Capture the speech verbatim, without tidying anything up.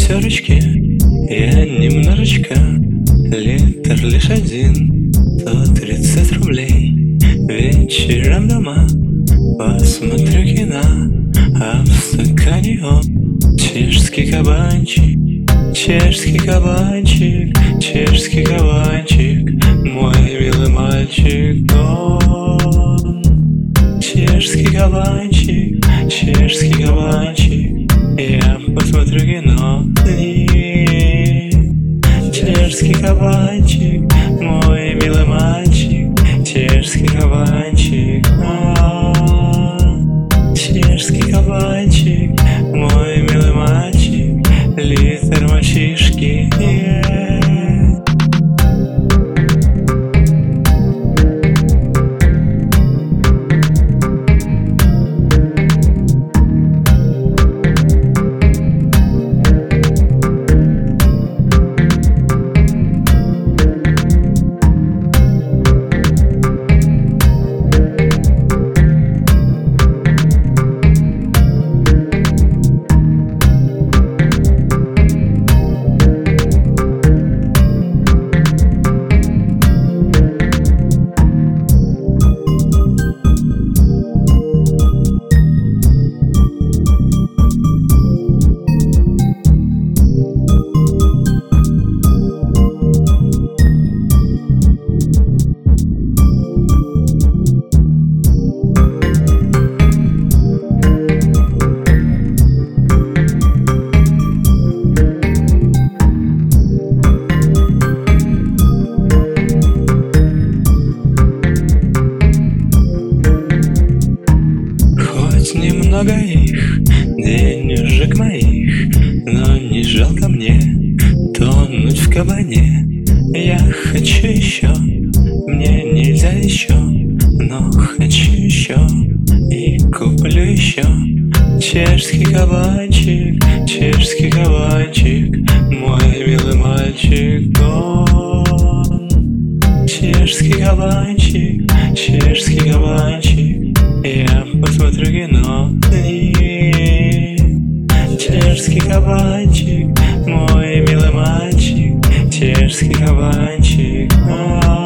пятерочки я немножечко, литр лишь один, сто тридцать рублей. Вечером дома посмотрю кино, а в стакане он чешский кабанчик. Чешский кабанчик, чешский кабанчик, мой милый мальчик, он. Чешский кабанчик, чешский кабанчик, я посмотрю кино с ним. Чешский кабанчик, мой милый мальчик, чешский кабанчик, он. Чешский кабанчик, мой милый мальчик, литр мальчишки, yeah. Немного их, денежек моих, но не жалко мне тонуть в кабане. Я хочу еще, мне нельзя еще, но хочу еще и куплю еще. Чешский кабанчик, чешский кабанчик, мой милый мальчик, он. Чешский кабанчик, чешский кабанчик, я посмотрю кино с ним. Чешский кабанчик, мой милый мальчик, чешский кабанчик, а -а -а.